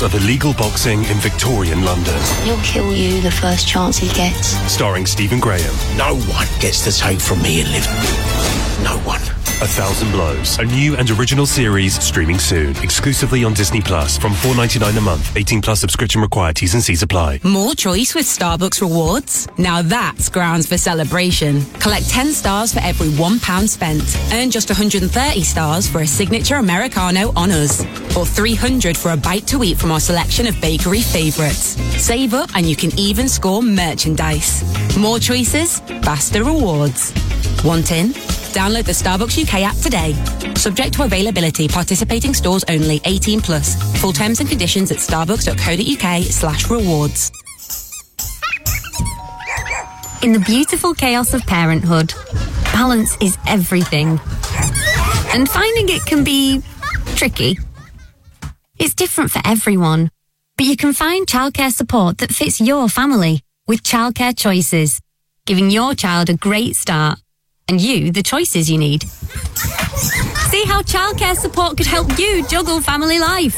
world of illegal boxing in Victorian London. He'll kill you the first chance he gets. Starring Stephen Graham. No one gets to take from me and live. No one. 1,000 Blows. A new and original series streaming soon. Exclusively on Disney Plus from $4.99 a month. 18 plus subscription required. T's and C's apply. More choice with Starbucks Rewards? Now that's grounds for celebration. Collect 10 stars for every £1 spent. Earn just 130 stars for a signature Americano on us. Or 300 for a bite to eat from our selection of bakery favourites. Save up and you can even score merchandise. More choices, faster rewards. Want in? Download the Starbucks UK app today. Subject to availability. Participating stores only. 18 plus. Full terms and conditions at starbucks.co.uk/rewards. In the beautiful chaos of parenthood, balance is everything. And finding it can be tricky. It's different for everyone. But you can find childcare support that fits your family with Childcare Choices, giving your child a great start. And you the choices you need. See how childcare support could help you juggle family life.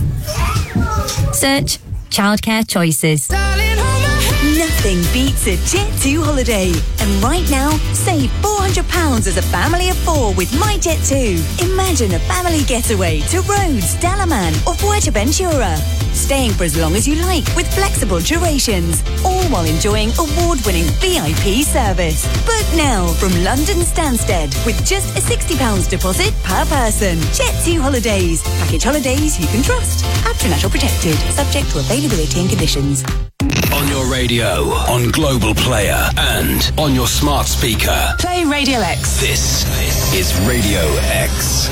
Search Childcare Choices. Nothing beats a Jet2 holiday. And right now, save £400 as a family of 4 with My Jet2. Imagine a family getaway to Rhodes, Dalaman or Fuerteventura. Staying for as long as you like with flexible durations, all while enjoying award-winning VIP service. Book now from London Stansted with just a £60 deposit per person. Jet2 Holidays. Package holidays you can trust. International protected. Subject to availability and conditions. On your radio, on Global Player, and on your smart speaker. Play Radio X. This is Radio X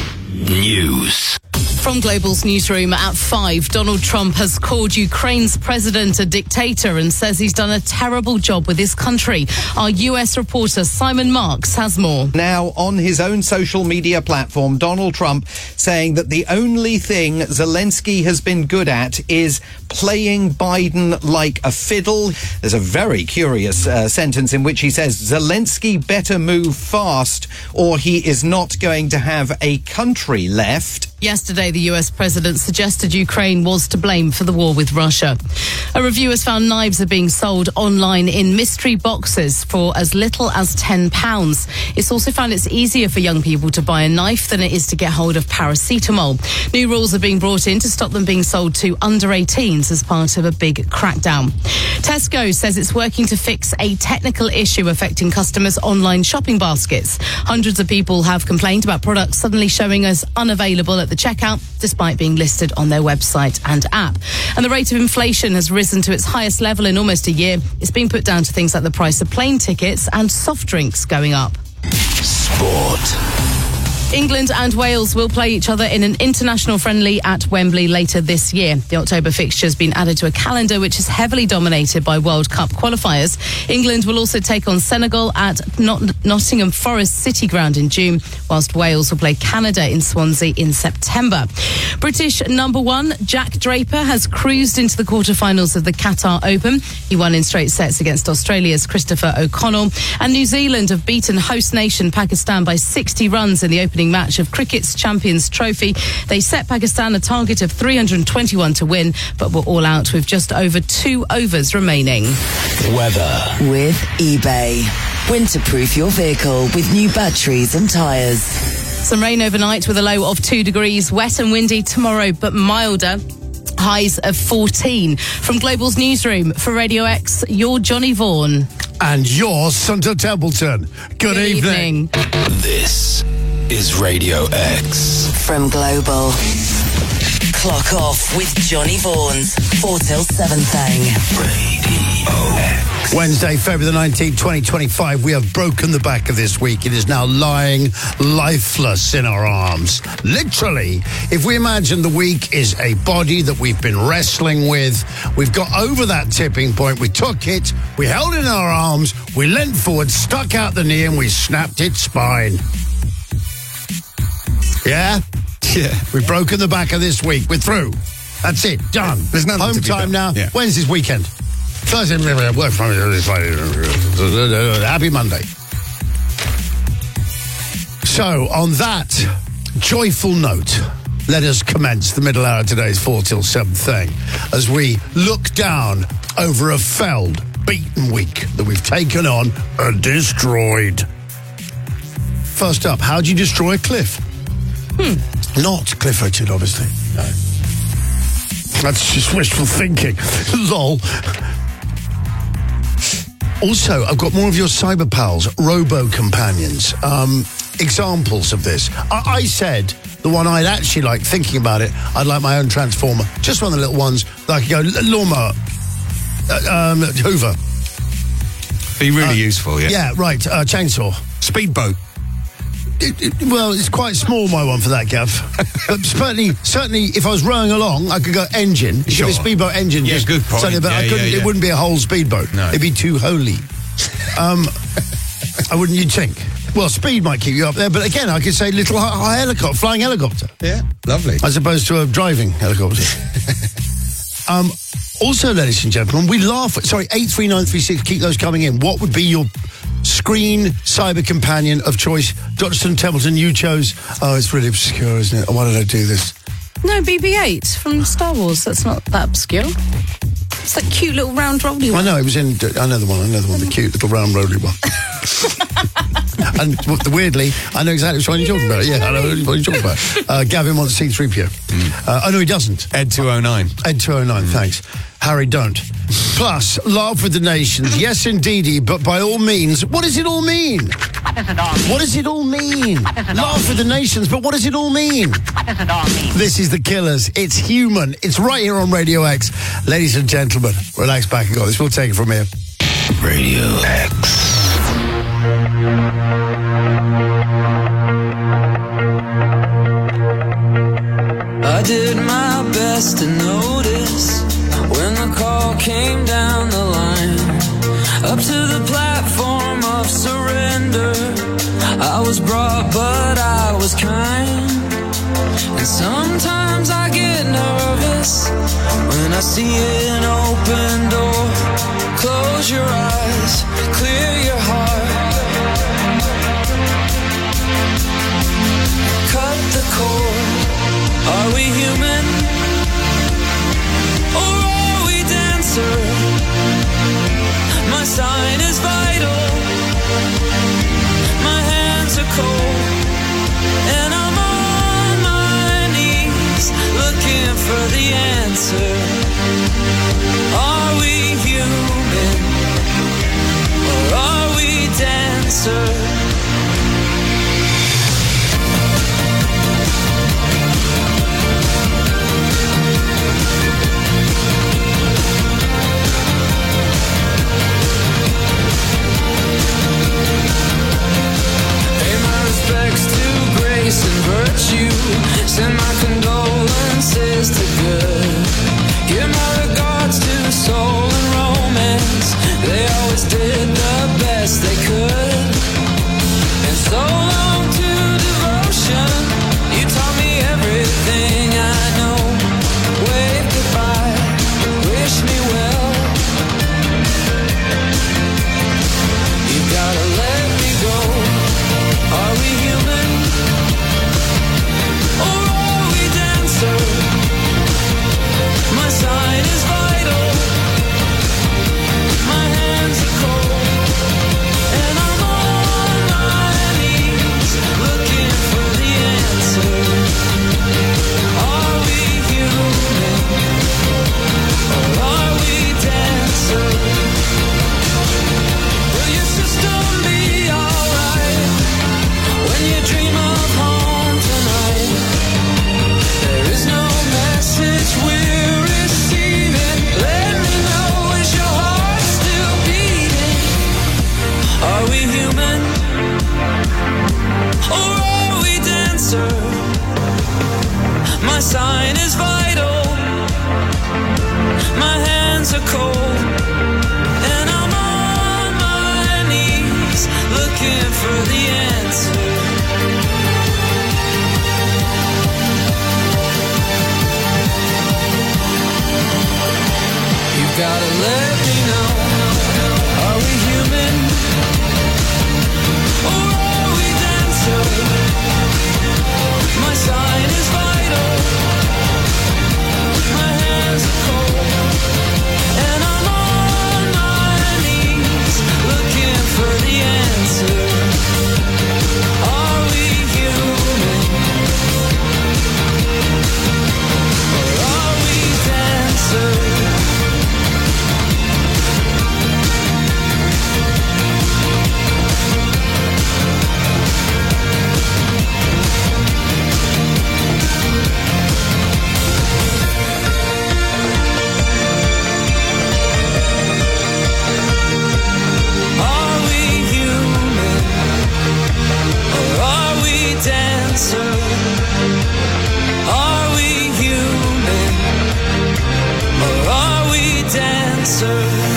News. From Global's newsroom at 5, Donald Trump has called Ukraine's president a dictator and says he's done a terrible job with his country. Our US reporter Simon Marks has more. Now, on his own social media platform, Donald Trump saying that the only thing Zelensky has been good at is playing Biden like a fiddle. There's a very curious sentence in which he says Zelensky better move fast or he is not going to have a country left. Yesterday, the US president suggested Ukraine was to blame for the war with Russia. A review has found knives are being sold online in mystery boxes for as little as £10. It's also found it's easier for young people to buy a knife than it is to get hold of paracetamol. New rules are being brought in to stop them being sold to under 18s as part of a big crackdown. Tesco says it's working to fix a technical issue affecting customers' online shopping baskets. Hundreds of people have complained about products suddenly showing as unavailable at the checkout, despite being listed on their website and app. And the rate of inflation has risen to its highest level in almost a year. It's being put down to things like the price of plane tickets and soft drinks going up. Sport. England and Wales will play each other in an international friendly at Wembley later this year. The October fixture has been added to a calendar which is heavily dominated by World Cup qualifiers. England will also take on Senegal at Nottingham Forest City Ground in June, whilst Wales will play Canada in Swansea in September. British number 1 Jack Draper has cruised into the quarterfinals of the Qatar Open. He won in straight sets against Australia's Christopher O'Connell. And New Zealand have beaten host nation Pakistan by 60 runs in the opening match of cricket's Champions Trophy. They set Pakistan a target of 321 to win, but were all out with just over 2 overs remaining. Weather. With eBay. Winterproof your vehicle with new batteries and tyres. Some rain overnight with a low of 2 degrees. Wet and windy tomorrow, but milder. Highs of 14. From Global's newsroom for Radio X, you're Johnny Vaughan. And you're Sunto Templeton. Good evening. This is Radio X. From Global. Clock off with Johnny Vaughan's 4 till 7 thing. Radio X. Wednesday, February the 19th, 2025. We have broken the back of this week. It is now lying lifeless in our arms. Literally, if we imagine the week is a body that we've been wrestling with, we've got over that tipping point, we took it, we held it in our arms, we leant forward, stuck out the knee, and we snapped its spine. Yeah? Yeah. We've broken the back of this week. We're through. That's it. Done. There's nothing home to be time done. now. Yeah. When's this weekend? Thursday, work from Happy Monday. So, on that joyful note, let us commence the middle hour of today's 4 till 7 thing as we look down over a felled, beaten week that we've taken on and destroyed. First up, how do you destroy a cliff? Not Cliff Richard, obviously. No. That's just wishful thinking. Lol. Also, I've got more of your cyber pals, robo-companions. Examples of this. I said the one I'd actually like, thinking about it, I'd like my own transformer. Just one of the little ones that I could go, lawnmower, Hoover. Be really useful, yeah. Yeah, right, chainsaw. Speedboat. Well, it's quite small, my one, for that, Gav. But certainly, if I was rowing along, I could go engine. Sure. A speedboat engine. Yeah, good point. But I couldn't. It wouldn't be a whole speedboat. No. It'd be too holy. I wouldn't. You'd think. Well, speed might keep you up there, but again, I could say little high helicopter, flying helicopter. Yeah, lovely. As opposed to a driving helicopter. Also, ladies and gentlemen, we laugh. Sorry, 83936. Keep those coming in. What would be your screen cyber companion of choice? Dr. Templeton, you chose. Oh, it's really obscure, isn't it? Why did I do this? No, BB-8 from Star Wars. That's not that obscure. It's that cute little round rolly one. I know, it was in... I know the one, the cute little round rolly one. And weirdly, I know exactly which one you're talking about. Yeah, I know what you're talking about. Gavin wants C-3PO. Oh, no, he doesn't. Ed 209. Ed 209, thanks. Harry, don't. Plus, laugh with the nations. Yes, indeedy, but by all means, what does it all mean? What does it all mean? Laugh with the nations, but what does it all mean? This is The Killers. It's human. It's right here on Radio X. Ladies and gentlemen, relax back and go. This will take it from here. Radio X. I did my best to notice when the call came down the line, up to the platform of surrender. I was brought, but I was kind. And sometimes I get nervous when I see an open door. Close your eyes, clear your heart. Cut the cord. Are we human? Or are we dancer? My sign is vital. My hands are cold. And I'm on my knees looking for the answer. Are we human? Or are we dancer? Respects to grace and virtue. Send my condolences to good. Give my regards to soul and romance. They always did the best they could.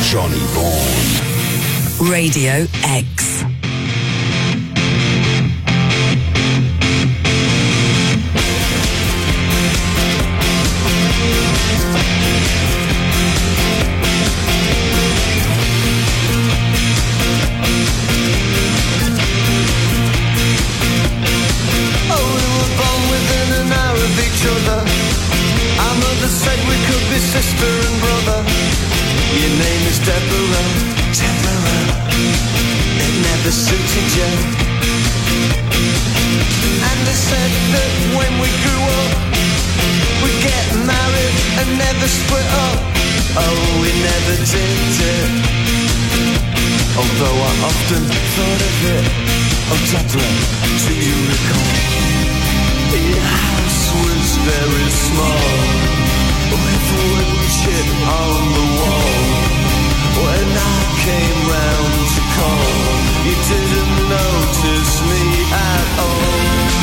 Johnny Vaughan. Radio X. Said we could be sister and brother. Your name is Deborah. It never suited you. And they said that when we grew up, we'd get married and never split up. Oh, we never did it. Although I often thought of it. Oh, Deborah, do you recall? Your house was very small, with wood chip on the wall. When I came round to call, you didn't notice me at all.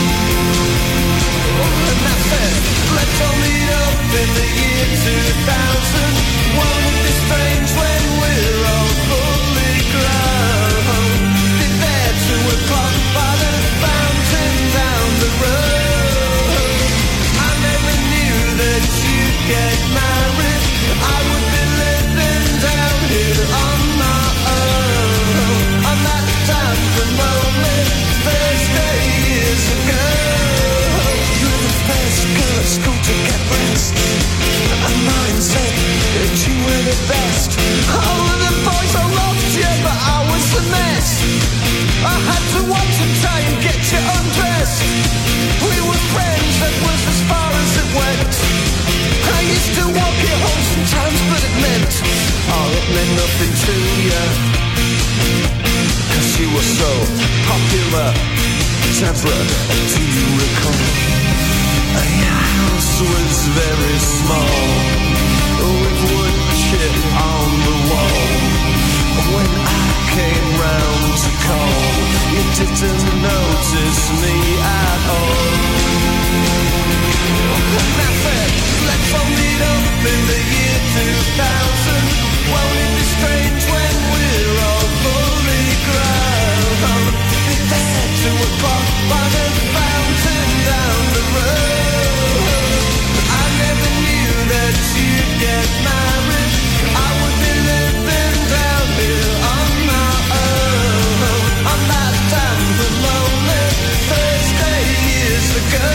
And I said, let's all meet up in the year 2000. Won't it be strange when we're all fully grown? Be there 2 o'clock by the fountain down the road. I never knew that you'd get married. I would be living down here on my own. On that damp and lonely Thursday years ago. You were the first girl at school to get breasts, and mine said that you were the best. All of the boys all loved you, but I was a mess. I had to watch and try and get you undressed. We were friends, that was as far as it went. I used to walk you home sometimes, but it meant nothing to you, 'cause you were so popular. Deborah, do you recall? Your house was very small, with wood chip on the wall. When I came round to call, you didn't notice me at all. And I said, let's all meet up in the year 2000. Won't it be strange when we're all fully grown? Be there 2 o'clock by the fountain down the road. I never knew that you'd get married. I would be living down here on my own. On that damn and lonely Thursday years ago.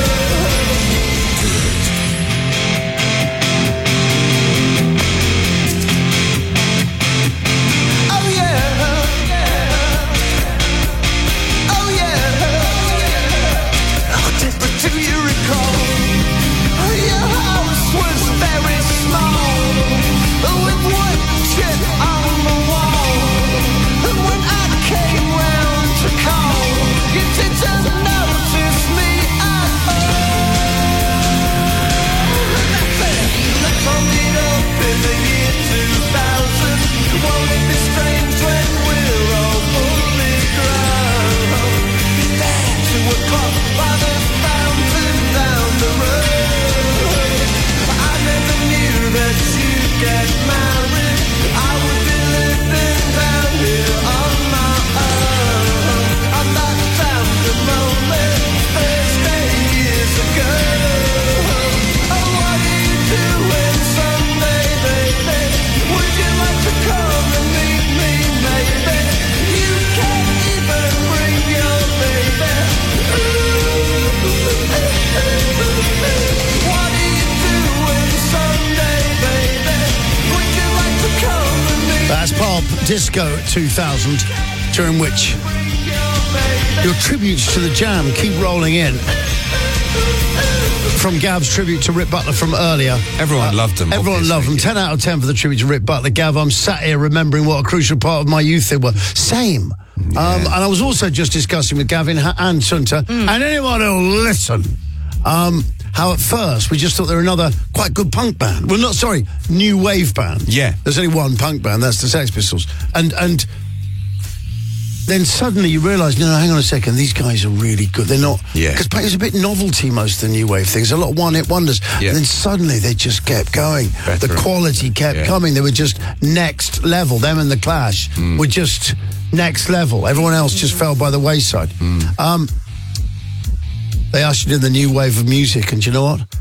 Disco 2000, during which your tributes to the Jam keep rolling in. From Gav's tribute to Rip Butler from earlier. Everyone loved them. Everyone loved them. 10 out of 10 for the tribute to Rip Butler. Gav, I'm sat here remembering what a crucial part of my youth they were. Same. Yeah. And I was also just discussing with Gavin and Sunta, and anyone who'll listen, how at first we just thought they were another quite good punk band. Well, not, sorry, new wave band. Yeah. There's only one punk band, that's the Sex Pistols. And then suddenly you realise, no, hang on a second, these guys are really good. They're not... Yeah. Because it was a bit novelty, most of the new wave things. A lot of one-hit wonders. Yeah. And then suddenly they just kept going. Better. The quality kept coming. They were just next level. Them and The Clash were just next level. Everyone else just fell by the wayside. They ushered in the new wave of music, and do you know what?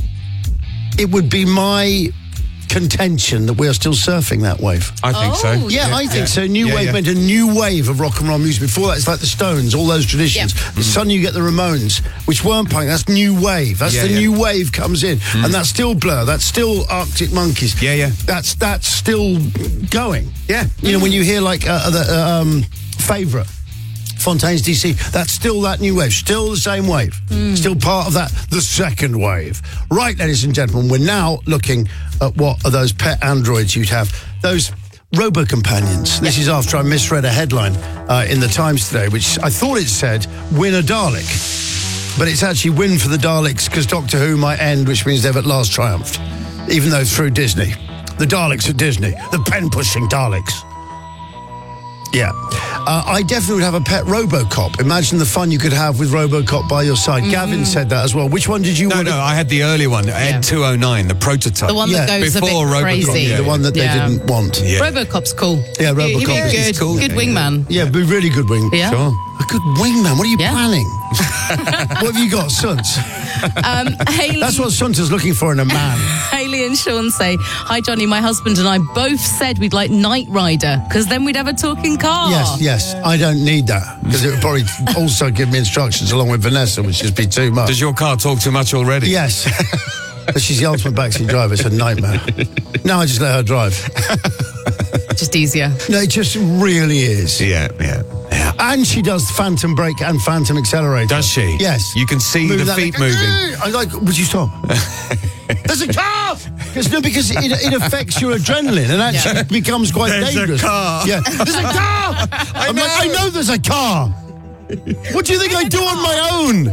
It would be my contention that we are still surfing that wave. I think so. Yeah, I think so. New wave meant a new wave of rock and roll music. Before that, it's like the Stones, all those traditions. Suddenly you get the Ramones, which weren't punk. That's new wave. That's the new wave comes in. And that's still Blur. That's still Arctic Monkeys. That's still going. Yeah. You know, when you hear like Favourite, Fontaine's DC, that's still that new wave, still the same wave, still part of that, the second wave. Right, ladies and gentlemen, we're now looking at what are those pet androids you'd have, those robo-companions. This is after I misread a headline in the Times today, which I thought it said, win a Dalek. But it's actually win for the Daleks, because Doctor Who might end, which means they've at last triumphed, even though through Disney. The Daleks at Disney, the pen-pushing Daleks. Yeah. I definitely would have a pet Robocop. Imagine the fun you could have with Robocop by your side. Gavin said that as well. Which one did you want? No, I had the early one, Ed 209, the prototype. The one that goes before a bit Robocop. crazy. The one that they didn't want. Yeah. Robocop's cool. Yeah, Robocop He'd be is good. cool. Good wingman. Yeah, be really good wing. Yeah. Sure. A good wingman. What are you planning? What have you got, Suns? Hayley, That's what Sunta's looking for in a man. Hayley and Sean say, hi, Johnny, my husband and I both said we'd like Knight Rider, because then we'd have a talking car. Yes. I don't need that, because it would probably also give me instructions along with Vanessa, which would be too much. Does your car talk too much already? Yes. But she's the ultimate backseat driver. It's a nightmare. No, I just let her drive. Just easier. No, it just really is. Yeah. And she does phantom brake and phantom accelerator. Does she? Yes. You can see Move the that feet like, moving. I like, would you stop? There's a car! Because it affects your adrenaline and actually becomes quite There's dangerous. a car. Yeah. There's a car! I know there's a car! What do you think I do on my own?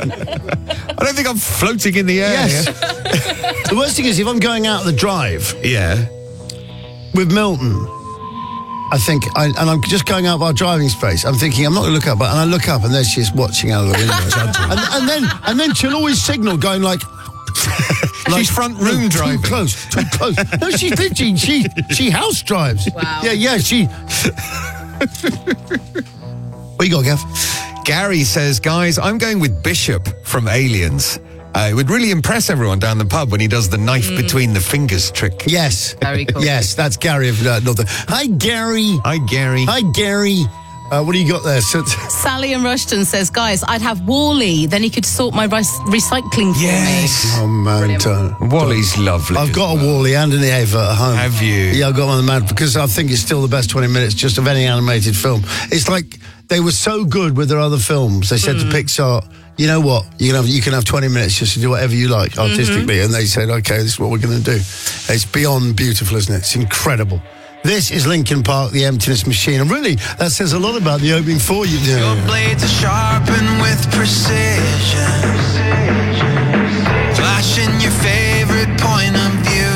I don't think I'm floating in the air. Yes. The worst thing is, if I'm going out the drive with Milton, I think, and I'm just going out of our driving space, I'm thinking, I'm not going to look up, and I look up and there she is watching out of the window. and then she'll always signal going like she's front room driving. Too close. No, she's literally, she house drives. Wow. Yeah, she... What you got, Gav? Gary says, guys, I'm going with Bishop from Aliens. It would really impress everyone down the pub when he does the knife between the fingers trick. Yes. Very cool. Yes, that's Gary of Northern. Hi, Gary. Hi, Gary. Hi, Gary. What do you got there? Sally and Rushton says, guys, I'd have Wally, then he could sort my recycling for me. Oh, man. Wally's lovely. I've got a Wally and an Ava at home. Have you? Yeah, I've got one of the mad, because I think it's still the best 20 minutes just of any animated film. It's like they were so good with their other films. They said to Pixar, you know what, you can have 20 minutes just to do whatever you like artistically. And they said, okay, this is what we're going to do. It's beyond beautiful, isn't it? It's incredible. This is Linkin Park, The Emptiness Machine. And really, that says a lot about the opening for you. Your blades are sharpened with precision, flashing your favorite point of view.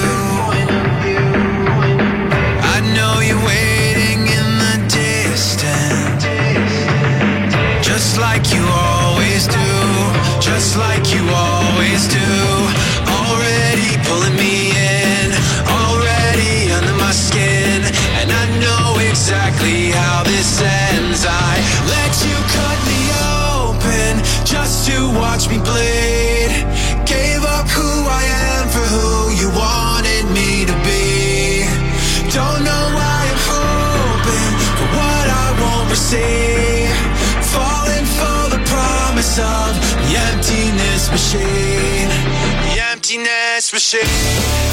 I know you're waiting in the distance, just like you always do, just like you always do. Already pulling me in, already under my skin, and I know exactly how this ends. I let you cut me open just to watch me bleed. Gave up who I am for who you wanted me to be. Don't know why I'm hoping for what I won't receive. Falling for the promise of the emptiness machine. The emptiness machine.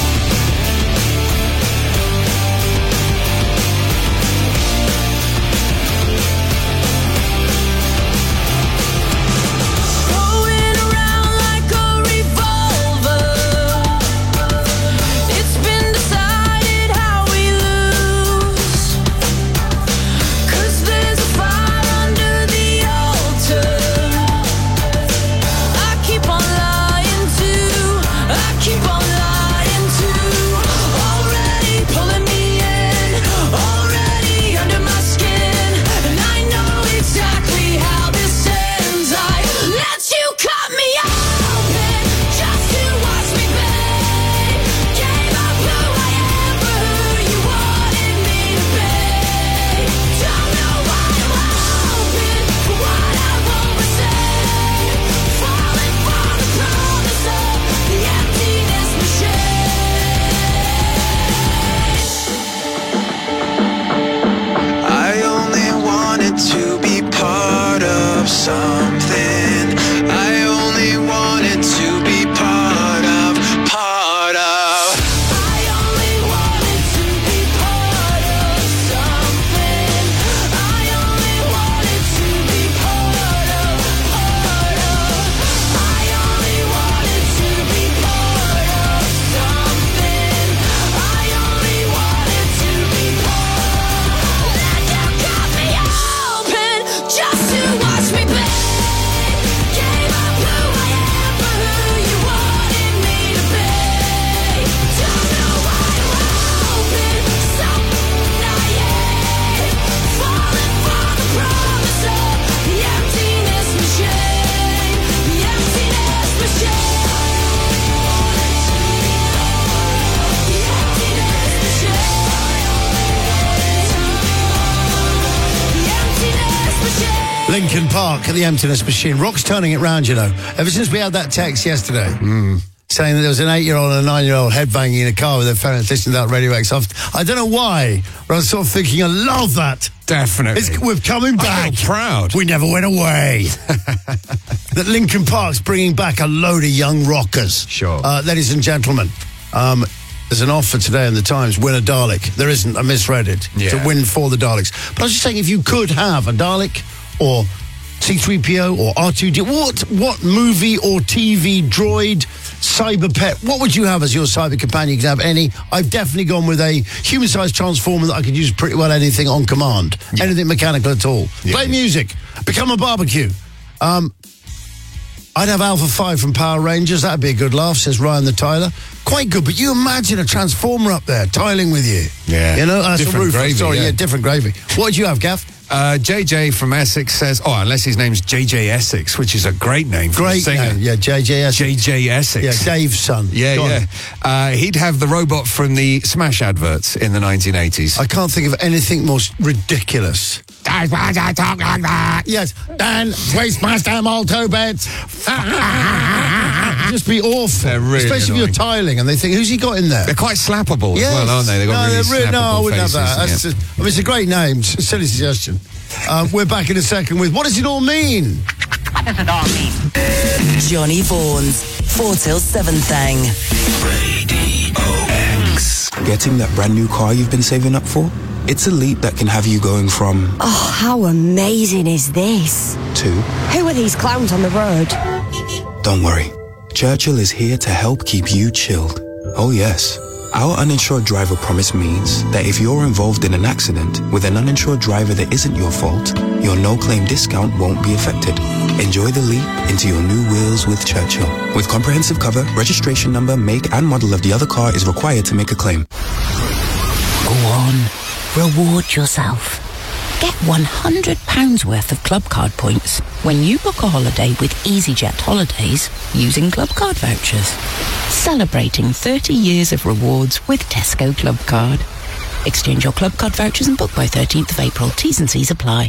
Keep on lying Park at the Emptiness Machine. Rock's turning it round, you know. Ever since we had that text yesterday saying that there was an 8-year-old and a 9-year-old headbanging in a car with their parents listening to that Radio X. I don't know why, but I was sort of thinking, I love that. Definitely. We're coming back. I feel proud. We never went away. That Linkin Park's bringing back a load of young rockers. Sure. Ladies and gentlemen, there's an offer today in the Times, win a Dalek. There isn't, I misread it. Yeah. It's a win for the Daleks. But I was just saying, if you could have a Dalek or C-3PO or R2D, what movie or TV droid, cyber pet, what would you have as your cyber companion? You can have any. I've definitely gone with a human-sized transformer that I could use pretty well anything on command. Yeah. Anything mechanical at all. Yeah. Play music. Become a barbecue. I'd have Alpha 5 from Power Rangers. That'd be a good laugh, says Ryan the Tiler. Quite good, but you imagine a transformer up there tiling with you. Yeah. You know, that's different a roof. Gravy, Sorry, yeah, different gravy. What would you have, Gav? JJ from Essex says, unless his name's JJ Essex, which is a great name for a singer. Name, yeah, JJ Essex. JJ Essex. Yeah, Dave's son. Yeah. He'd have the robot from the Smash adverts in the 1980s. I can't think of anything more ridiculous. That's why I talk like that. Yes, Dan, Wastemaster Malto beds. Just be awful. They're really especially annoying. if you're tiling and they think, who's he got in there? They're quite slappable as well, aren't they? They've got really slappable No, I wouldn't faces, have that. That's just, I mean, it's a great name. It's a silly suggestion. We're back in a second with what does it all mean? What does it all mean? Johnny Vaughan's 4 till 7 thing. Radio X. Getting that brand new car you've been saving up for? It's a leap that can have you going from... Oh, how amazing is this? To... Who are these clowns on the road? Don't worry. Churchill is here to help keep you chilled. Oh yes. Our uninsured driver promise means that if you're involved in an accident with an uninsured driver that isn't your fault, your no-claim discount won't be affected. Enjoy the leap into your new wheels with Churchill. With comprehensive cover, registration number, make and model of the other car is required to make a claim. Go on. Reward yourself. Get £100 worth of Club Card points when you book a holiday with EasyJet Holidays using Club Card vouchers. Celebrating 30 years of rewards with Tesco Club Card. Exchange your Club Card vouchers and book by 13th of April. T's and C's apply.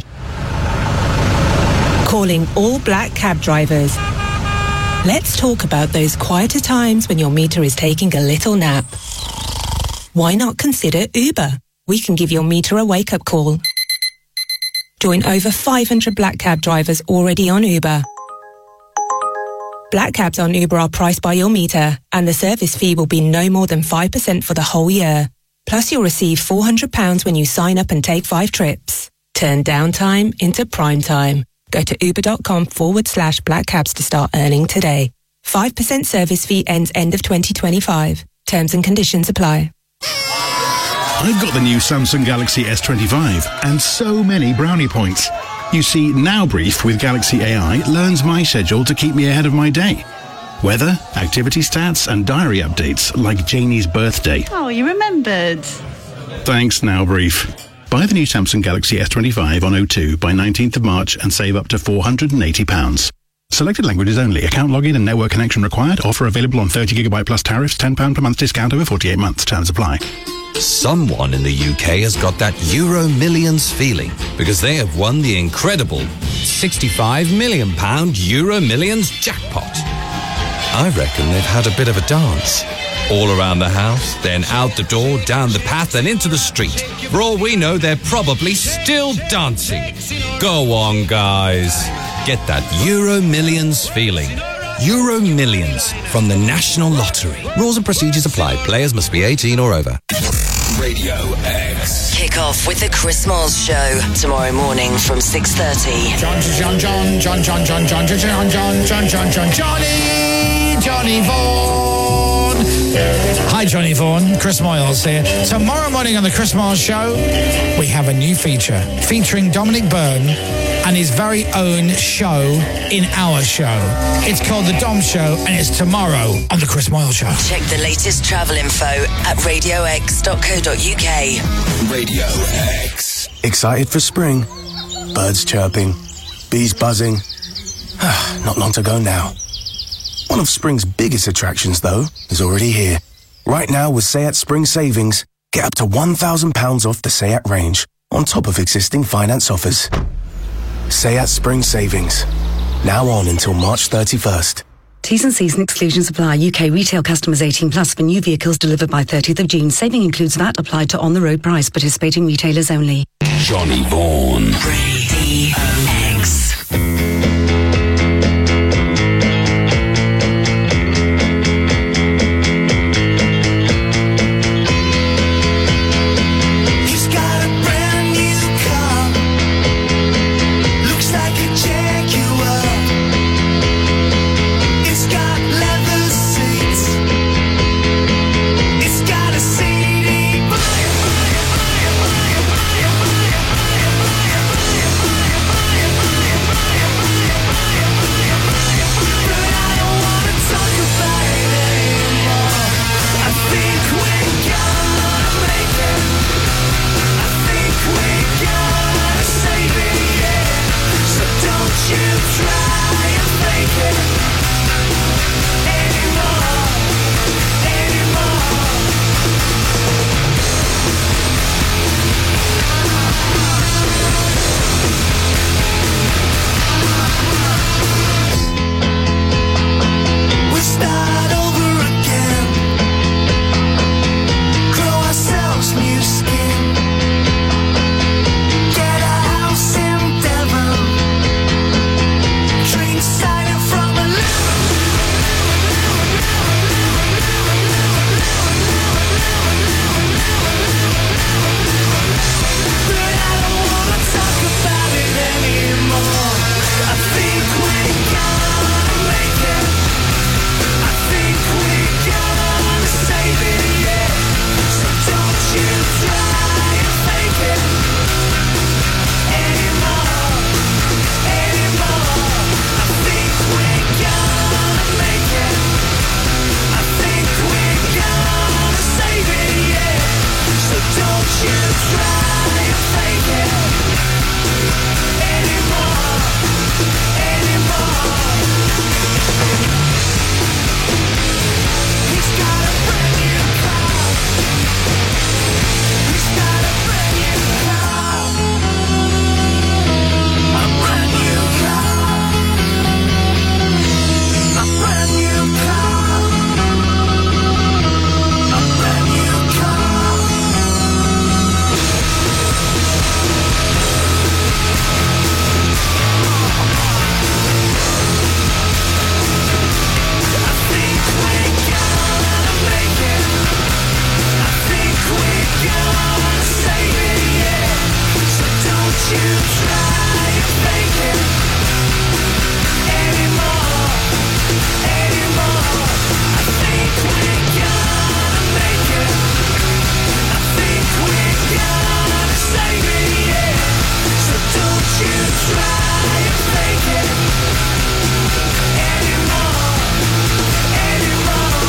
Calling all black cab drivers. Let's talk about those quieter times when your meter is taking a little nap. Why not consider Uber? We can give your meter a wake-up call. Join over 500 black cab drivers already on Uber. Black cabs on Uber are priced by your meter, and the service fee will be no more than 5% for the whole year. Plus, you'll receive £400 when you sign up and take 5 trips. Turn downtime into prime time. Go to uber.com/black cabs to start earning today. 5% service fee ends end of 2025. Terms and conditions apply. I've got the new Samsung Galaxy S25 and so many brownie points. You see, Now Brief with Galaxy AI learns my schedule to keep me ahead of my day. Weather, activity stats, and diary updates like Janie's birthday. Oh, you remembered. Thanks, Now Brief. Buy the new Samsung Galaxy S25 on O2 by 19th of March and save up to £480. Selected languages only. Account login and network connection required. Offer available on 30GB plus tariffs. £10 per month discount over 48 months. Terms apply. Someone in the UK has got that Euro Millions feeling because they have won the incredible £65 million Euro Millions jackpot. I reckon they've had a bit of a dance. All around the house, then out the door, down the path and into the street. For all we know, they're probably still dancing. Go on, guys. Get that Euro Millions feeling. Euro Millions from the National Lottery. Rules and procedures apply. Players must be 18 or over. Radio X. Kick off with the Chris Miles Show tomorrow morning from 6:30. Johnny Vaughan. Hi, Johnny Vaughan. Chris Miles here. Tomorrow morning on the Chris Miles Show, we have a new feature featuring Dominic Byrne and his very own show in our show. It's called The Dom Show, and it's tomorrow on the Chris Miles Show. Check the latest travel info at radiox.co.uk. Radio X. Excited for spring? Birds chirping, bees buzzing. Not long to go now. One of spring's biggest attractions, though, is already here. Right now with SEAT Spring Savings, get up to £1,000 off the SEAT range, on top of existing finance offers. Sayat Spring Savings. Now on until March 31st. T's and C's and exclusions apply. UK retail customers 18 plus for new vehicles delivered by 30th of June. Saving includes VAT applied to on-the-road price. Participating retailers only. Johnny Vaughan. Radio X. He's got a brand new car. Looks like a Jaguar. It's got leather seats. It's got a CD player. But I don't wanna talk about it anymore. I think we're gonna make it. I think we're gonna save it, yeah. So don't you try and fake it anymore, anymore. We start over again. Grow ourselves new skin. Get a house in Devon. Drink cider from a lemon. But I don't wanna talk about it anymore. I think we're gonna make it. I think we're gonna save it, yeah. So don't you try and fake it anymore, anymore. I think we're gonna make it. I think we're gonna save it, yeah. So don't you try and fake it anymore, anymore. He's got a brand new car. He's got a brand new car. A brand new car. A brand new car. A brand new car. I think we're gonna make it. I think we're gonna save it, yeah. So don't you try and fake it anymore, anymore. I think we're gonna make it. I think we're gonna save it, yeah. So don't you try and fake it anymore, anymore.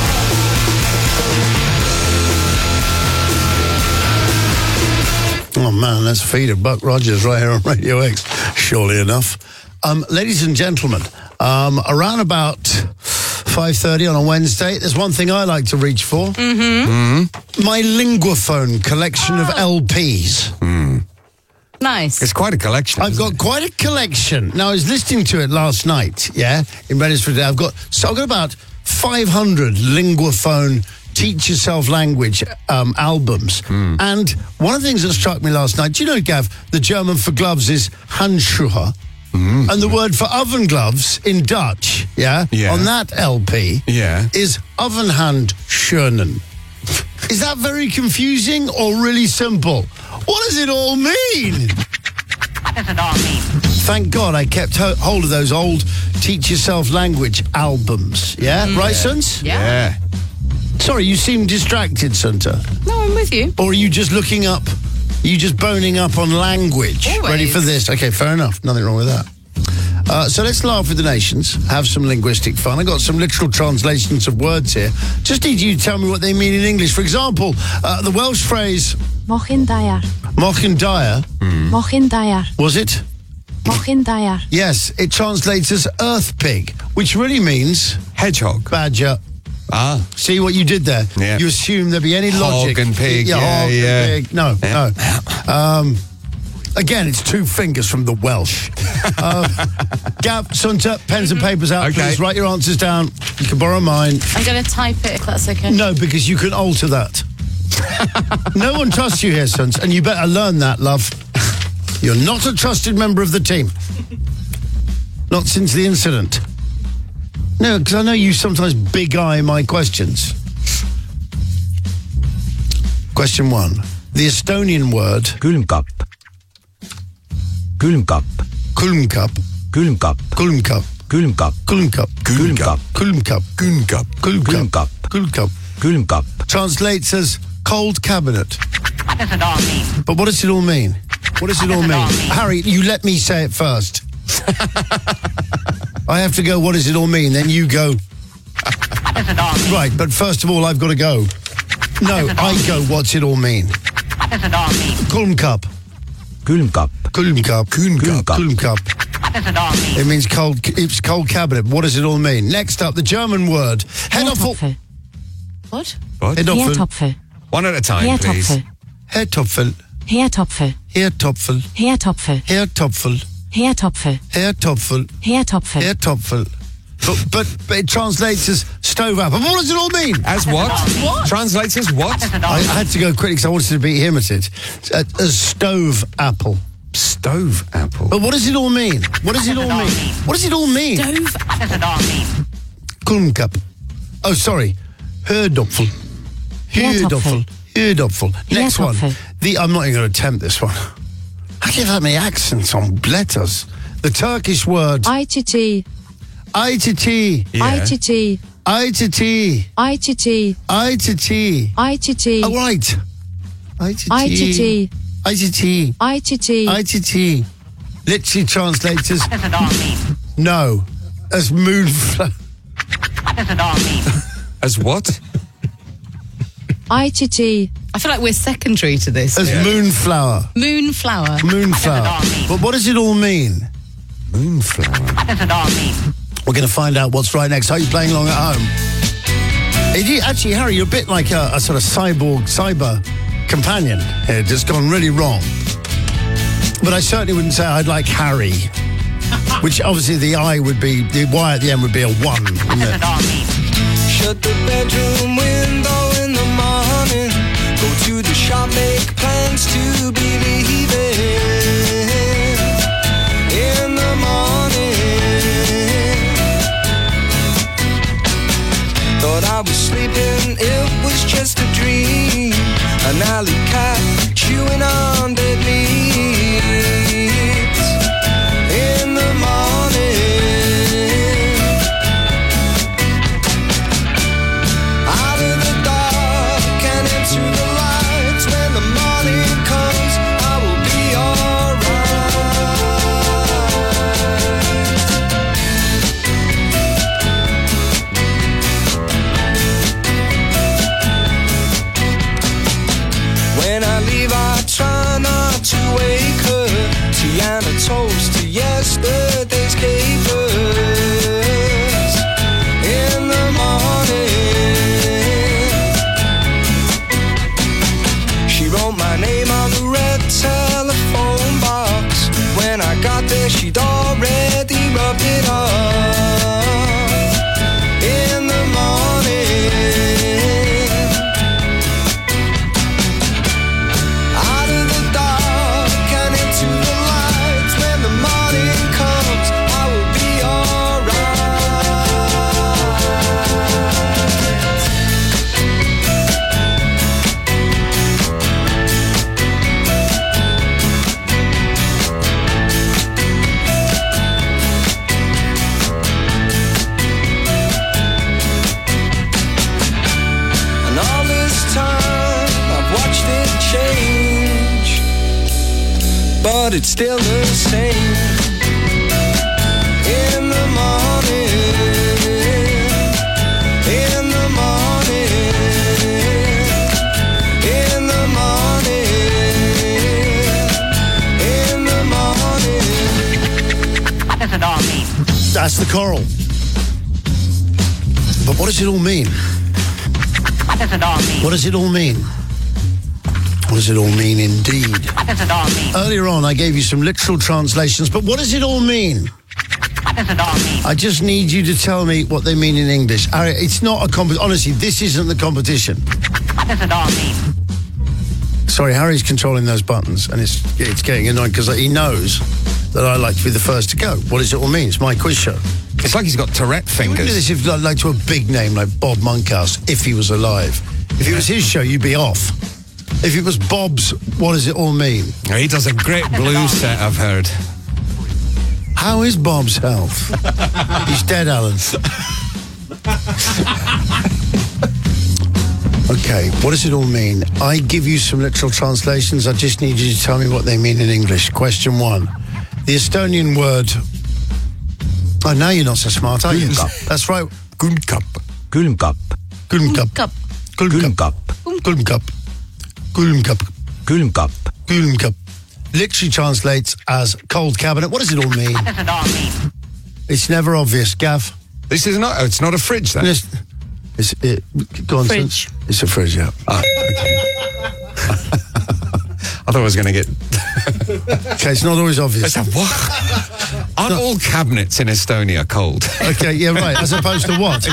Oh man, that's feed of Buck Rogers right here on Radio X, surely enough. Ladies and gentlemen, around about 5:30 on a Wednesday, there's one thing I like to reach for. My Linguaphone collection of LPs. Nice. It's quite a collection. I've got quite a collection. Now, I was listening to it last night, yeah, in readiness for today. I've got about 500 Linguaphone teach yourself language albums. And one of the things that struck me last night, do you know, Gav, the German for gloves is Handschuhe. And the word for oven gloves in Dutch, on that LP, is Ovenhandschoenen. Is that very confusing or really simple? What does it all mean? What does it all mean? Thank God I kept hold of those old teach yourself language albums. Right, Suns? Yeah. Sorry, you seem distracted, Sunta. No, I'm with you. Or are you just looking up, you just boning up on language? Always. Ready for this? Okay, fair enough. Nothing wrong with that. So let's laugh with the nations, have some linguistic fun. I got some literal translations of words here. Just need you to tell me what they mean in English. For example, the Welsh phrase... Mochyn daear. Mochyn daear? Mochyn daear. Was it? Mochyn daear. Yes, it translates as earth pig, which really means... hedgehog. Badger. Ah. See what you did there? Yeah. You assume there'd be any logic. Hog and pig. Hog and pig. No. Yeah. Again, it's two fingers from the Welsh. Gab, Sunta, pens and papers out, Okay. please. Write your answers down. You can borrow mine. I'm going to type it if that's okay. No, because you can alter that. No one trusts you here, Suns, and you better learn that, love. You're not a trusted member of the team. Not since the incident. No, because I know you sometimes big-eye my questions. Question 1. The Estonian word... Külmkapp. Külmkapp. Külmkapp. Külmkapp. Külmkapp. Külmkapp. Külmkapp. Külmkapp. Külmkapp. Külmkapp. Külmkapp. Külmkapp. Külmkapp. Translates as cold cabinet. What does it all mean? But what does it all mean? What does it all mean? Harry, you let me say it first. I have to go, what does it all mean? Then you go. What does it all mean? Right, but first of all, I've got to go. No, I go, what's it all mean? What does it all mean? Kulmcup. Külmkapp. Kulmcup. Külmkapp. Kulmcup. What does it all mean? It means cold, it's cold cabinet. What does it all mean? Next up, the German word. Herdöpfel. What? What? Herdöpfel. One at a time, please. Herdöpfel. Herdöpfel. Herdöpfel. Herdöpfel. Herdöpfel. Herdöpfel. Herdöpfel. Herdöpfel. Herdöpfel. But it translates as stove apple. What does it all mean? As what? What? Translates as what? I had to go quickly because I wanted to be imitated. As stove apple. Stove apple. But what does it all mean? What does it all mean? What does it all mean? Stove. What does it all mean? Kulmcup. Oh, sorry. Herdöpfel. Herdöpfel. Herdöpfel. Next one. I'm not even going to attempt this one. I give that many accents on letters. The Turkish word. ITT. ITT. ITT. ITT. ITT. ITT. ITT. Oh, right. ITT. ITT. ITT. ITT. ITT. Literally translates as What does it all mean? no. As moonflower. What does it all mean? As what? ITT. I feel like we're secondary to this. As moonflower. Moonflower. Moonflower. But what does it all mean? Moonflower. What does it all mean? We're going to find out what's right next. Are you playing along at home? Actually, Harry, you're a bit like a sort of cyber companion here, just gone really wrong. But I certainly wouldn't say I'd like Harry, which obviously the I would be, the Y at the end would be a 1. What does it all mean? Shut the bedroom window in the morning. Go to the shop, make plans to be leaving in the morning. Thought I was sleeping, it was just a dream. An alley cat chewing on dead leaves in the morning. Out of the dark and into the lights. When the morning comes, I will be alright. When I leave, I try not to wake her. Tiana toast to yesterday's capers in the morning. She wrote my name on the red telephone box. When I got there, she'd already rubbed it off in the morning. Out of the dark and into the lights. When the morning comes, I will be and all this time I've watched it change, but it's still the same. In the morning, in the morning, in the morning, in the morning. What does it all mean? That's the choral. But what does it all mean? What does it all mean? What does it all mean? What does it all mean, indeed? What does it all mean? Earlier on, I gave you some literal translations, but what does it all mean? What does it all mean? I just need you to tell me what they mean in English. Harry, it's not a competition. Honestly, this isn't the competition. What does it all mean? Sorry, Harry's controlling those buttons, and it's getting annoying because he knows that I like to be the first to go. What does it all mean? It's my quiz show. It's like he's got Tourette You wouldn't do fingers. this if like to a big name like Bob Monkhouse, if he was alive. If it was his show, you'd be off. If it was Bob's, what does it all mean? He does a great blues set, I've heard. How is Bob's health? He's dead, Alan. Okay, what does it all mean? I give you some literal translations. I just need you to tell me what they mean in English. Question 1. The Estonian word... Oh, now you're not so smart, are you? That's right. Külmkapp. Külmkapp. Külmkapp. Külmkapp. Külmkapp. Külmkapp. Külmkapp. Külmkapp. Literally translates as cold cabinet. What does it all mean? What does it all mean? It's never obvious, Gav. This is not... Oh, it's not a fridge, then? Go on, Fridge. Sons. It's a fridge, yeah. Okay. I thought I was going to get... Okay, it's not always obvious. It's a what? Aren't all cabinets in Estonia cold? Okay, yeah, right. As opposed to what?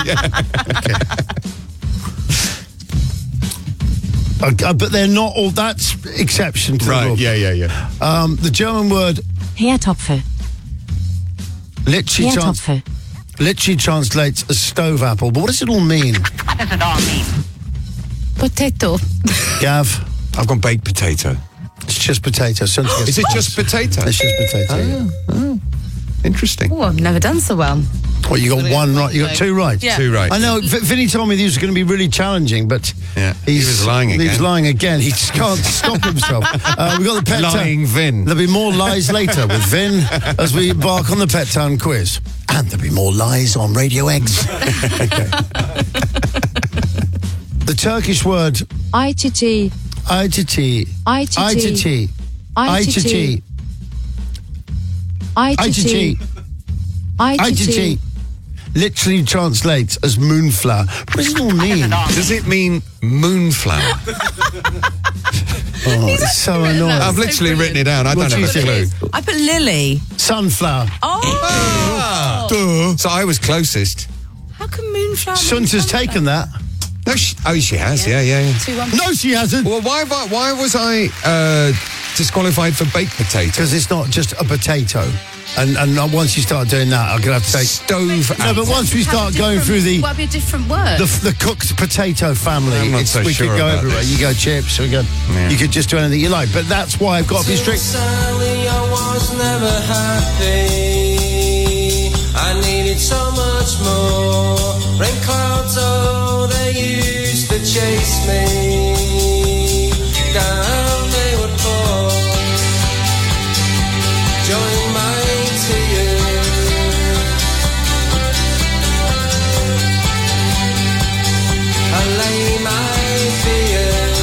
Okay, but they're not all... That's exception to the rule. Right, yeah. The German word Herdtopfe. literally, Herdtopfe. literally translates as stove apple. But what does it all mean? What does it all mean? Potato. Gav? I've gone baked potato. It's just potato. Is it just potato? It's just potato, yeah. Interesting. Oh, I've never done so well. Well, you got one right. You got two right. Yeah. Two right. I know. Vinny told me these were going to be really challenging, but Yeah, he was lying He again. was lying again. He just can't stop himself. We've got the Pet Lying Vin. There'll be more lies later with Vin as we embark on the Pet Town quiz. And there'll be more lies on Radio X. Okay. The Turkish word ITT. ITT. ITT. ITT. ITT. ITT. ITT. Literally translates as moonflower. What does it all mean? Does it mean moonflower? Oh, it's so annoying. I've literally written it down. I What don't do have a you clue. think? I put lily. Sunflower. Oh! Duh. So I was closest. How come moonflower? Sunta's taken that. No, she has. Yeah. 2-1. No, she hasn't. Well, why was I disqualified for baked potato? Because it's not just a potato. And once you start doing that, I'm going to have to say... Stove No, but once we start going through the What would be a different word? the cooked potato family, I'm not so we sure could go about everywhere. this. You go chips, you could just do anything you like. But that's why I've got to be strict. Sally, I was never happy. I needed so much more. Rain clouds, oh, they used to chase me. Down they would fall. Join my tears. I lay my fears.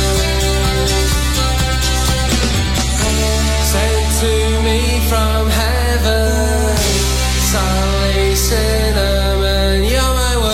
Sent to me from heaven. Sally Cinnamon, you're my word.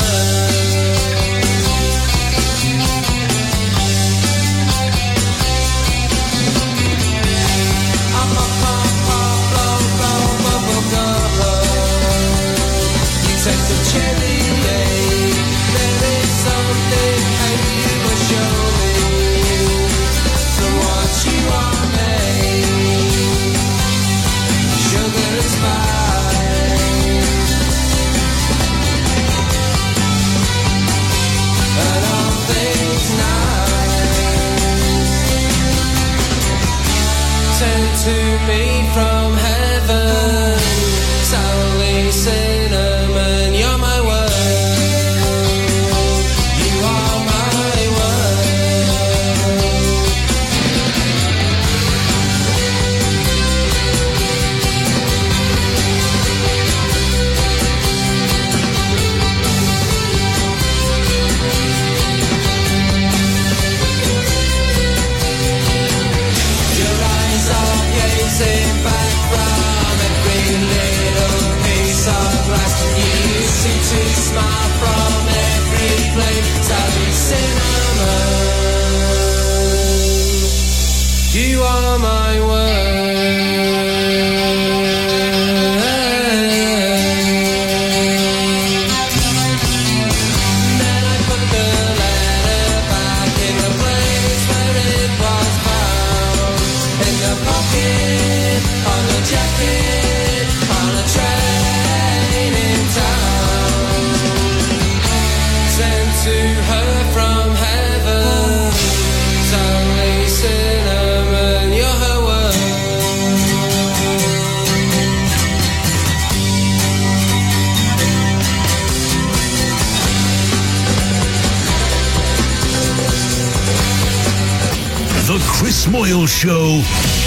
You take the cherry, there is something you will show me. From what you are made, sugar and spice, and all things nice. Sent to me from heaven, Sally Cinnamon, you're my word. You are my word. Your eyes are gazing back from a are my Chris Moyle Show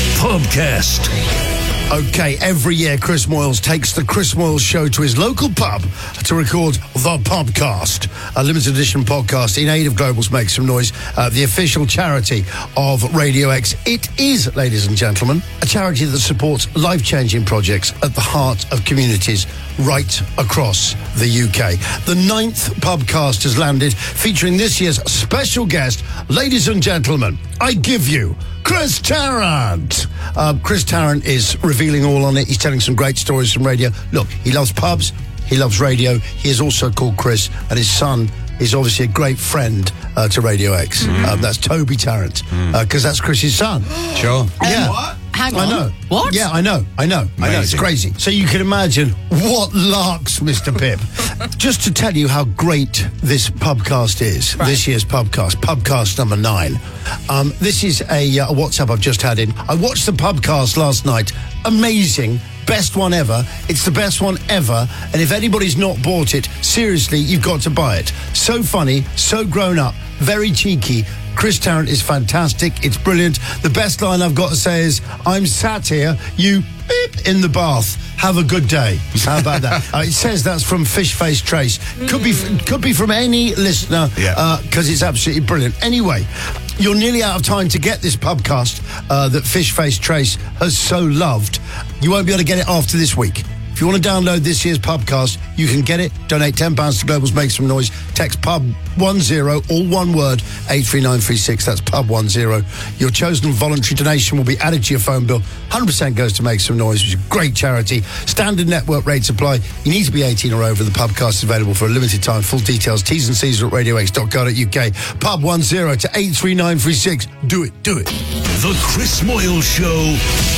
podcast. Okay, every year Chris Moyles takes the Chris Moyles Show to his local pub to record the Pubcast, a limited edition podcast in aid of Global's Make Some Noise, the official charity of Radio X. It is, ladies and gentlemen, a charity that supports life-changing projects at the heart of communities right across the UK. The 9th Pubcast has landed, featuring this year's special guest. Ladies and gentlemen, I give you Chris Tarrant. Chris Tarrant is revealing all on it. He's telling some great stories from radio. Look, he loves pubs, he loves radio. He is also called Chris, and his son is obviously a great friend to Radio X. That's Toby Tarrant, because that's Chris's son. Sure. Yeah. What? Hang on. I know. What? Yeah, I know. It's crazy. So you can imagine what larks, Mr. Pip. Just to tell you how great this Pubcast is, this year's Pubcast number 9. This is a WhatsApp I've just had in. I watched the Pubcast last night. Amazing. Best one ever. It's the best one ever. And if anybody's not bought it, seriously, you've got to buy it. So funny, so grown up, very cheeky. Chris Tarrant is fantastic. It's brilliant. The best line I've got to say is, I'm sat here, you beep in the bath. Have a good day. How about that? It says that's from Fish Face Trace. Could be from any listener, because it's absolutely brilliant. Anyway, you're nearly out of time to get this Pubcast that Fish Face Trace has so loved. You won't be able to get it after this week. If you want to download this year's Pubcast, you can get it. Donate £10 to Global's Make Some Noise. Text PUB10, all one word, 83936. That's PUB10. Your chosen voluntary donation will be added to your phone bill. 100% goes to Make Some Noise, which is a great charity. Standard network rates apply. You need to be 18 or over. The Pubcast is available for a limited time. Full details, T's and C's are at radiox.co.uk. PUB10 to 83936. Do it. The Chris Moyle Show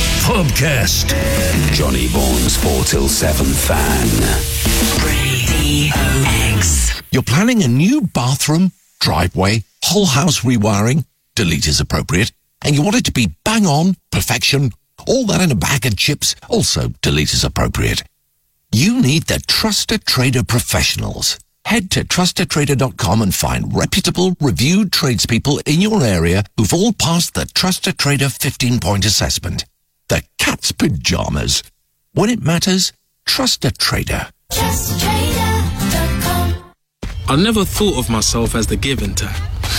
podcast. Johnny Vaughan's 4 till 7 fan. Radio X. You're planning a new bathroom, driveway, whole house rewiring, delete is appropriate, and you want it to be bang on, perfection, all that in a bag of chips, also delete is appropriate. You need the Trusted Trader professionals. Head to trustedtrader.com and find reputable, reviewed tradespeople in your area who've all passed the Trusted Trader 15-point assessment. The cat's pajamas. When it matters, trust a trader. TrustedTrader.com. I never thought of myself as the giving type.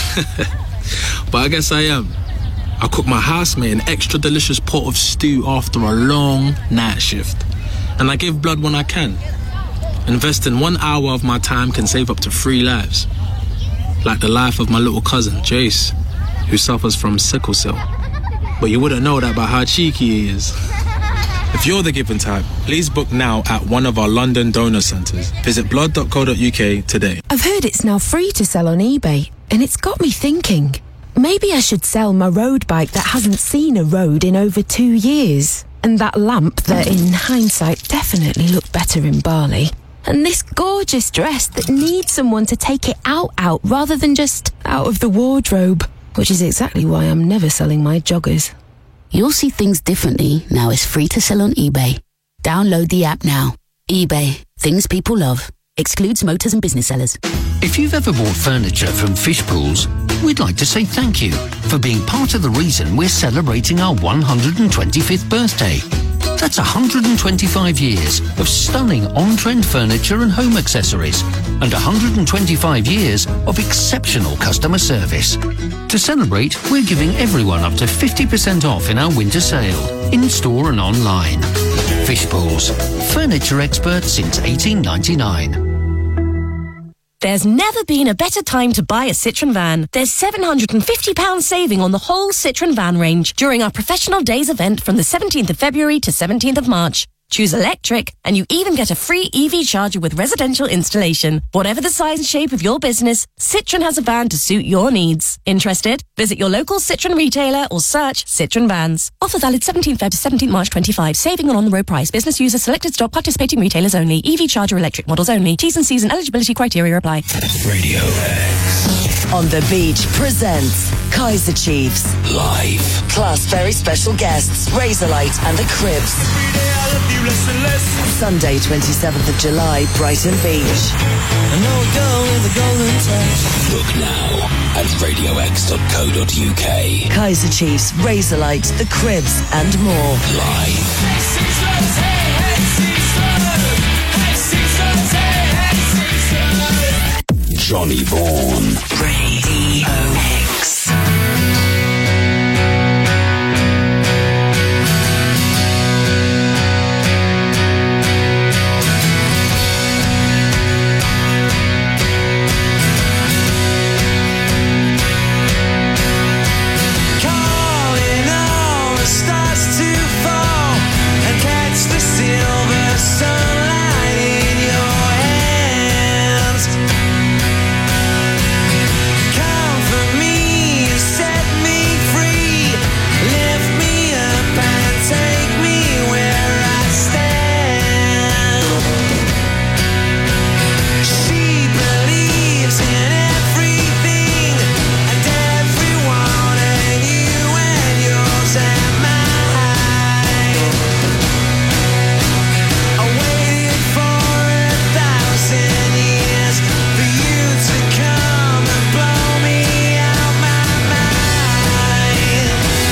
But I guess I am. I cook my housemate an extra delicious pot of stew after a long night shift. And I give blood when I can. Investing 1 hour of my time can save up to 3 lives. Like the life of my little cousin, Jace, who suffers from sickle cell. But you wouldn't know that by how cheeky he is. If you're the giving type, please book now at one of our London donor centres. Visit blood.co.uk today. I've heard it's now free to sell on eBay, and it's got me thinking. Maybe I should sell my road bike that hasn't seen a road in over 2 years. And that lamp that, in hindsight, definitely looked better in Bali. And this gorgeous dress that needs someone to take it out rather than just out of the wardrobe. Which is exactly why I'm never selling my joggers. You'll see things differently now it's free to sell on eBay. Download the app now. eBay. Things people love. Excludes motors and business sellers. If you've ever bought furniture from Fish Pools, we'd like to say thank you for being part of the reason we're celebrating our 125th birthday. That's 125 years of stunning on-trend furniture and home accessories, and 125 years of exceptional customer service. To celebrate, we're giving everyone up to 50% off in our winter sale, in-store and online. Fish Pools, furniture experts since 1899. There's never been a better time to buy a Citroen van. There's £750 saving on the whole Citroen van range during our Professional Days event from the 17th of February to 17th of March. Choose electric, and you even get a free EV charger with residential installation. Whatever the size and shape of your business, Citroen has a van to suit your needs. Interested? Visit your local Citroen retailer or search Citroen Vans. Offer valid 17th Feb to 17th March 25. Saving on the-road price. Business users, selected stock, participating retailers only. EV charger electric models only. T's and C's and eligibility criteria apply. Radio X. On the Beach presents Kaiser Chiefs Live. Plus very special guests Razorlight and the Cribs. Sunday 27th of July, Brighton Beach. Look now at radiox.co.uk. Kaiser Chiefs, Razorlight, the Cribs and more. Live. Johnny Vaughan. Radio X. Calling all the stars to fall and catch the silver sunlight in your hands. Come for me, set me free, lift me up and take me where I stand. She believes in everything and everyone, and you and yours and mine. I waited for 1,000 years for you to come and blow me out my mind.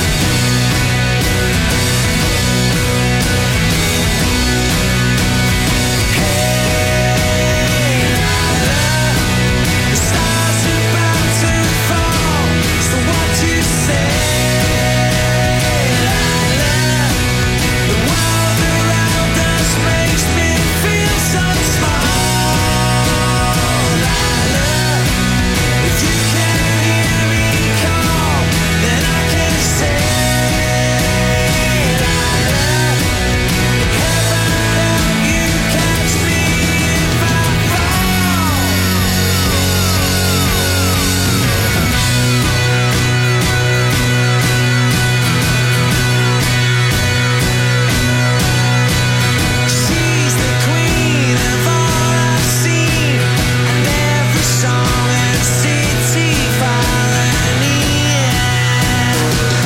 The stars about to fall, so what you say, Lila? The world around us makes me feel so small, Lila. If you can hear me call, then I can say, Lila. Heaven help you catch me if I fall. She's the queen of all I've seen, and every song and city far and near.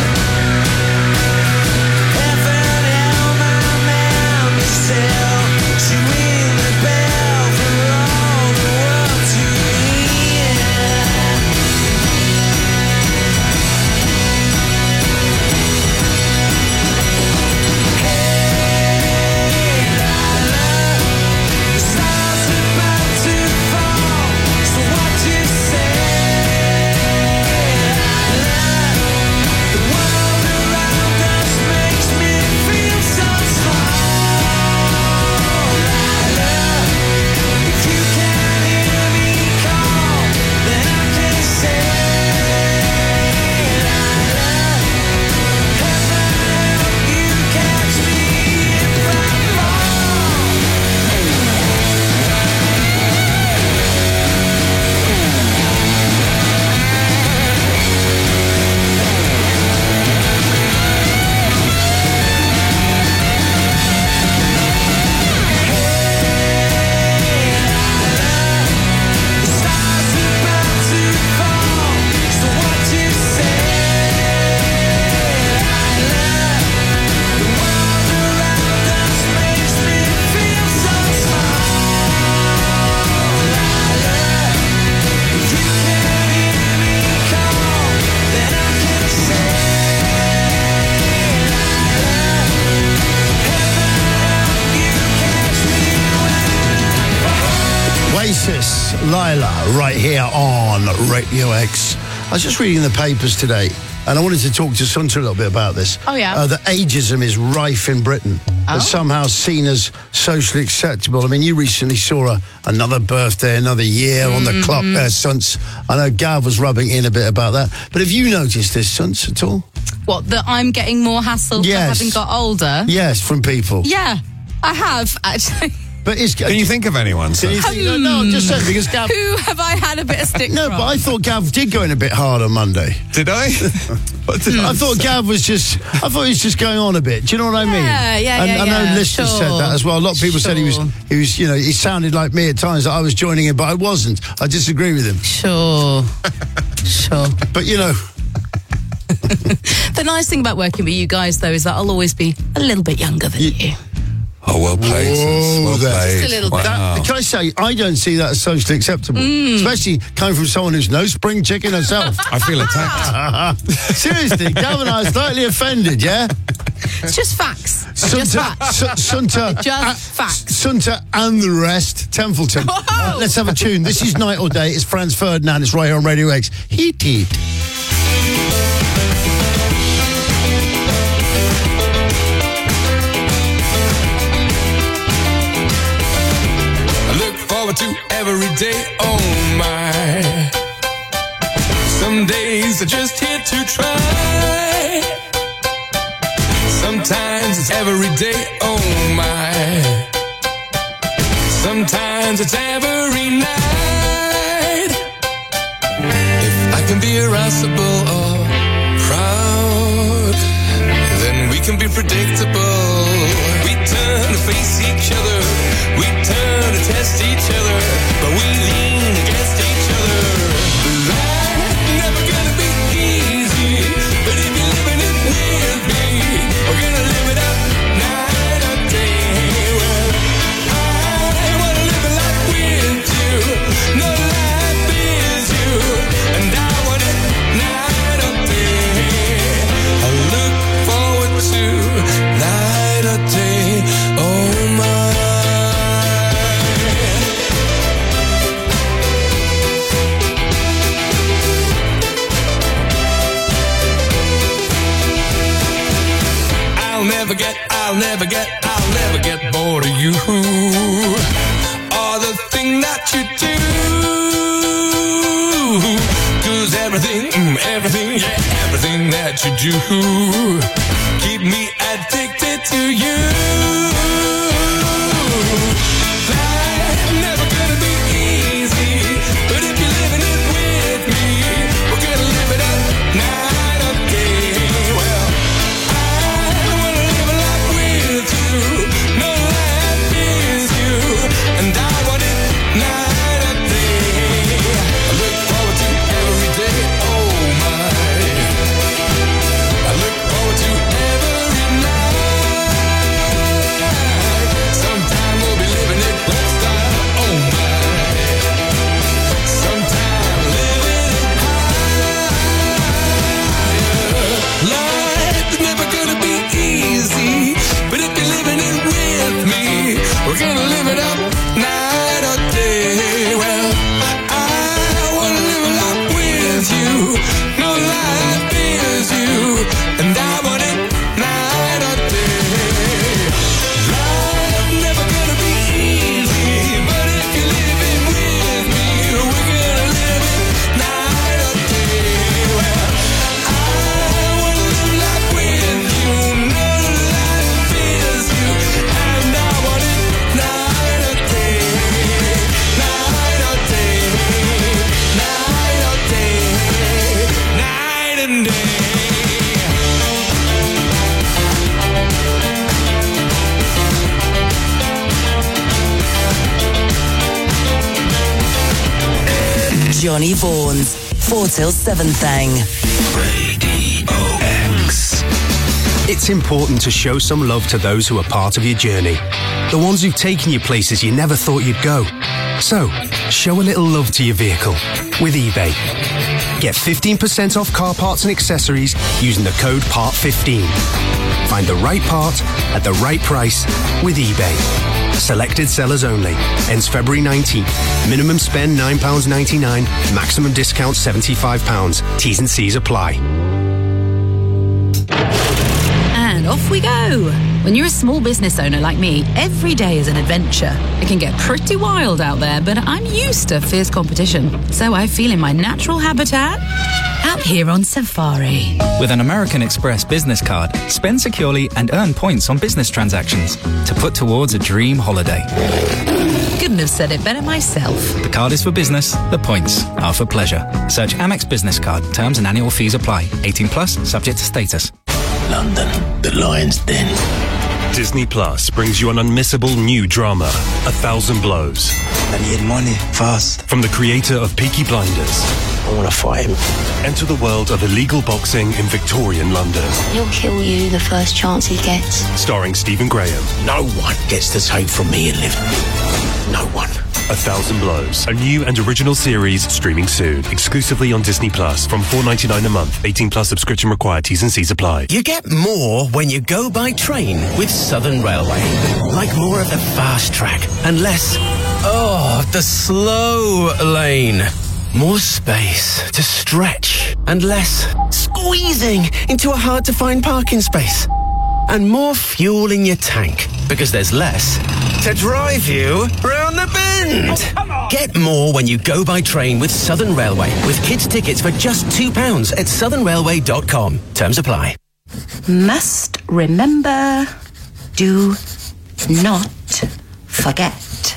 Heaven help my man still to ring the bell for all the world to hear. The stars about to fall, so what you say, Lila? The world around us makes me feel so small, Lila. If you can hear me call, then I can say, Lila. Heaven help you catch me if I fall. The stars about to fall, so what you say, Lila? The world around us makes me feel so small, Lila. If you can hear me call, then I can say, Lila. Heaven help you catch me Oasis, Lila, right here on Radio X. I was just reading the papers today. And I wanted to talk to Sunta a little bit about this. Oh, yeah? That ageism is rife in Britain. Oh. It's somehow seen as socially acceptable. I mean, you recently saw another birthday, another year on the clock there, Sunts. I know Gav was rubbing in a bit about that. But have you noticed this, Sunts, at all? What, that I'm getting more hassle for having got older? Yes, from people. Yeah, I have, actually. But can you think of anyone? Can you think, no, I'm just saying because Gav. Who have I had a bit of stick No, from? but I thought Gav did go in a bit hard on Monday. Did I? I thought Gav was just. I thought he was just going on a bit. Do you know what I mean? Yeah, and I know listeners said that as well. A lot of people said he was. You know, he sounded like me at times that I was joining him, but I wasn't. I disagree with him. Sure. But you know. The nice thing about working with you guys, though, is that I'll always be a little bit younger than you. Oh, well played. Well played. Just a little bit. Wow. Can I say, I don't see that as socially acceptable, especially coming from someone who's no spring chicken herself. I feel attacked. Seriously, Gav and I are slightly offended, yeah? It's just facts. Just facts. Sunta, Just facts. Sunta and the rest, Templeton. Let's have a tune. This is Night or Day. It's Franz Ferdinand. It's right here on Radio X. Heat. To every day, oh my. Some days are just here to try. Sometimes it's every day, oh my. Sometimes it's every night. If I can be irascible or proud, then we can be predictable. We turn to face each other. We turn to test each other, but we lean against each other. Life's never gonna be easy, but if you're living it with me, we're gonna live it up night or day. Well, I wanna live a life with you, no life is you, and I want it night or day. I look forward to night or day, oh my. I'll never get bored of you. Or the thing that you do. 'Cause everything that you do keep me addicted to you. Life's never gonna be easy, but if you're living it with me, we're gonna live it up night or day. Well, no life is you, and I want it night or day. I look forward to every day, oh my. I look forward to every night. Sometime we'll be living it lifestyle, oh my. Sometime living it high. Life's never gonna be easy, but if you're living it with me, we're gonna live it up night or day. Well, I wanna live a life with you, no life is you, and I want it night or day. Life's never gonna be easy, but if you're living with me, we're gonna live it night or day. Well, I wanna live life with you, no life is you, and I want it night or day, night or day, night or day, night and day. Johnny Vaughan's 4 till 7 thing. Radio X. It's important to show some love to those who are part of your journey. The ones who've taken you places you never thought you'd go. So, show a little love to your vehicle with eBay. Get 15% off car parts and accessories using the code PART15. Find the right part at the right price with eBay. Selected sellers only. Ends February 19th. Minimum spend £9.99. Maximum discount £75. T's and C's apply. we go. When you're a small business owner like me, every day is an adventure. It can get pretty wild out there, but I'm used to fierce competition. So I feel in my natural habitat out here on safari. With an American Express business card, spend securely and earn points on business transactions to put towards a dream holiday. Couldn't have said it better myself. The card is for business, the points are for pleasure. Search Amex Business Card. Terms and annual fees apply. 18 plus, subject to status. London, the Lion's Den. Disney Plus brings you an unmissable new drama, 1,000 Blows. I need money, fast. From the creator of Peaky Blinders. I want to fight him. Enter the world of illegal boxing in Victorian London. He'll kill you the first chance he gets. Starring Stephen Graham. No one gets to take from me and live. No one. 1,000 Blows. A new and original series streaming soon. Exclusively on Disney Plus from $4.99 a month. 18 plus subscription required. T's and C's apply. You get more when you go by train with Southern Railway. Like more of the fast track and less, the slow lane. More space to stretch and less squeezing into a hard-to-find parking space. And more fuel in your tank because there's less to drive you round the bend. Get more when you go by train with Southern Railway with kids' tickets for just £2 at southernrailway.com. Terms apply. Must remember, do not forget.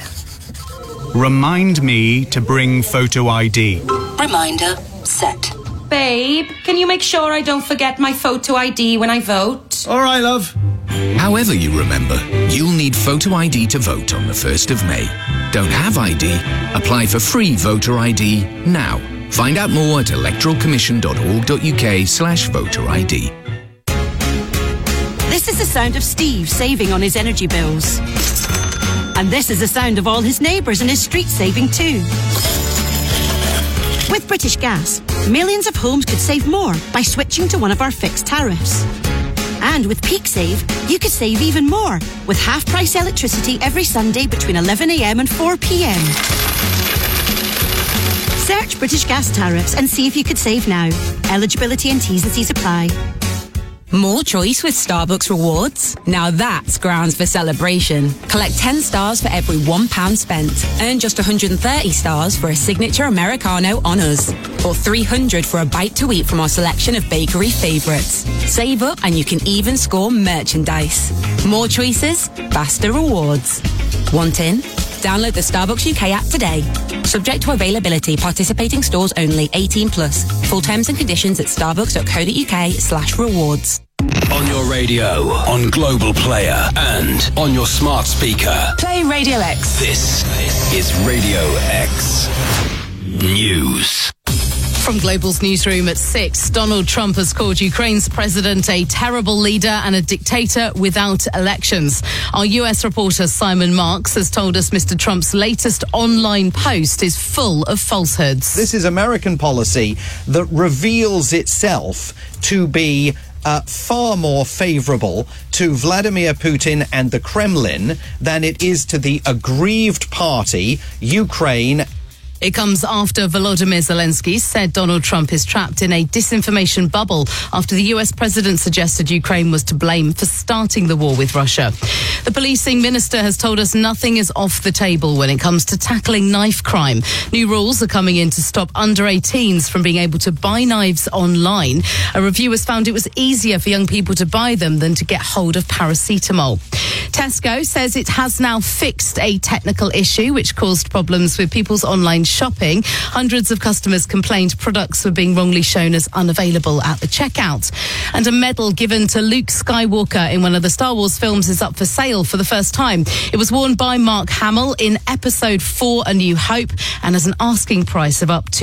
Remind me to bring photo ID. Reminder set. Babe, can you make sure I don't forget my photo ID when I vote? All right, love. However you remember, you'll need photo ID to vote on the 1st of May. Don't have ID? Apply for free voter ID now. Find out more at electoralcommission.org.uk/voter ID. This is the sound of Steve saving on his energy bills. And this is the sound of all his neighbours and his street saving too. With British Gas, millions of homes could save more by switching to one of our fixed tariffs. And with Peak Save, you could save even more with half-price electricity every Sunday between 11 a.m. and 4 p.m. Search British Gas tariffs and see if you could save now. Eligibility and T's and C's apply. More choice with Starbucks Rewards? Now that's grounds for celebration. Collect 10 stars for every £1 spent. Earn just 130 stars for a signature Americano on us. Or 300 for a bite to eat from our selection of bakery favourites. Save up and you can even score merchandise. More choices, faster rewards. Want in? Download the Starbucks UK app today. Subject to availability. Participating stores only. 18 plus. Full terms and conditions at starbucks.co.uk/rewards. On your radio, on Global Player, and on your smart speaker. Play Radio X. This is Radio X News. From Global's newsroom at 6, Donald Trump has called Ukraine's president a terrible leader and a dictator without elections. Our US reporter Simon Marks has told us Mr. Trump's latest online post is full of falsehoods. This is American policy that reveals itself to be far more favourable to Vladimir Putin and the Kremlin than it is to the aggrieved party, Ukraine. It comes after Volodymyr Zelensky said Donald Trump is trapped in a disinformation bubble after the US president suggested Ukraine was to blame for starting the war with Russia. The policing minister has told us nothing is off the table when it comes to tackling knife crime. New rules are coming in to stop under 18s from being able to buy knives online. A review has found it was easier for young people to buy them than to get hold of paracetamol. Tesco says it has now fixed a technical issue which caused problems with people's online shopping. Hundreds of customers complained products were being wrongly shown as unavailable at the checkout. And a medal given to Luke Skywalker in one of the Star Wars films is up for sale for the first time. It was worn by Mark Hamill in Episode 4, A New Hope, and has an asking price of up to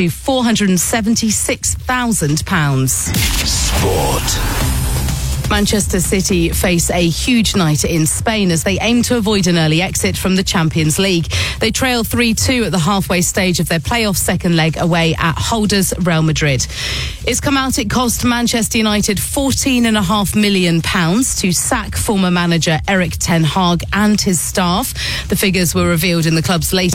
£476,000. Sport. Manchester City face a huge night in Spain as they aim to avoid an early exit from the Champions League. They trail 3-2 at the halfway stage of their playoff second leg away at holders Real Madrid. It's come out it cost Manchester United £14.5 million to sack former manager Erik ten Hag and his staff. The figures were revealed in the club's latest